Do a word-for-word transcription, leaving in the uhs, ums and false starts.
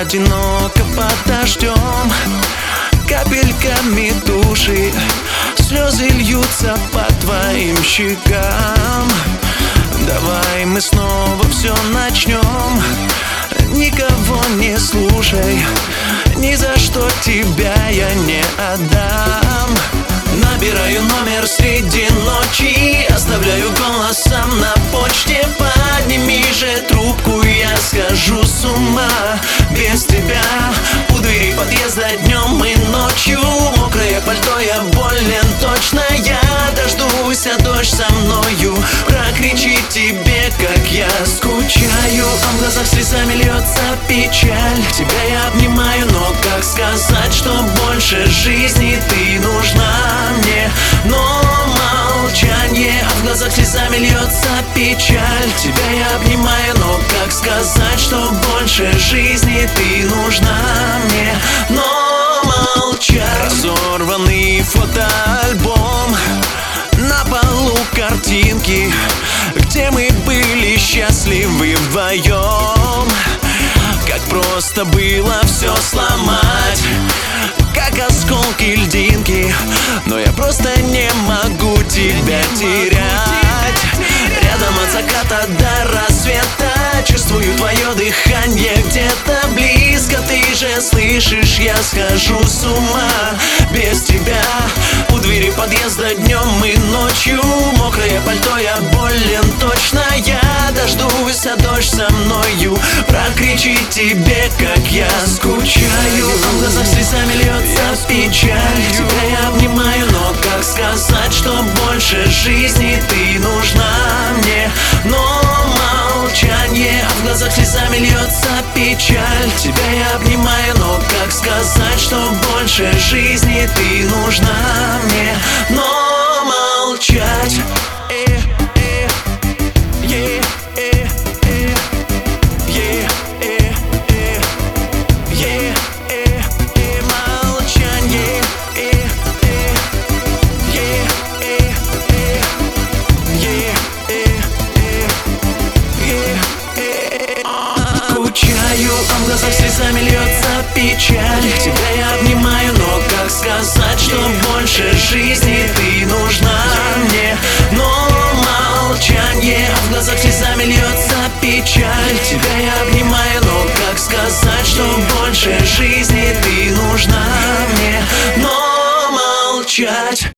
одиноко под дождем, капельками души, слезы льются по твоим щекам. Давай мы снова все начнем, никого не слушай, ни за что тебя я не отдам. Набираю номер среди ночи, оставляю голос сам на почте. Подними же трубку, я схожу с ума без тебя. У двери подъезда днем и ночью, мокрое пальто, я болен точно. Я дождусь, а дождь со мною прокричит тебе, как я скучаю. А в глазах слезами льется печаль. Тебя я обнимаю, но как сказать, что больше жизни ты нужна мне? Но молчание, а в глазах слезами льется печаль. Тебя я обнимаю, но как сказать, что больше жизни ты нужна мне? Но молчать. Разорванный фотоальбом, на полу картинки, где мы были счастливы вдвоем. Как просто было все сломать, как осколки льдинки, но я просто не могу тебя терять. Рядом от заката до рассвета чувствую твое дыхание где-то близко. Ты же слышишь, я схожу с ума без тебя. У двери подъезда днем и ночью, мокрое пальто, я болен точно. Я дождусь, а дождь со мною прокричит тебе, как я скучаю. А в глазах слезами льется печаль. Тебя я обнимаю, но как сказать, что больше жизни ты нужна мне? Но молчание, а в глазах слезами льется печаль. Тебя я обнимаю, но как сказать, что больше жизни ты нужна мне? Но молчать. А в глазах слезами льется печаль. Тебя я обнимаю, но как сказать, что больше жизни ты нужна мне? Но молчание, а в глазах слезами льется печаль. Тебя я обнимаю, но как сказать, что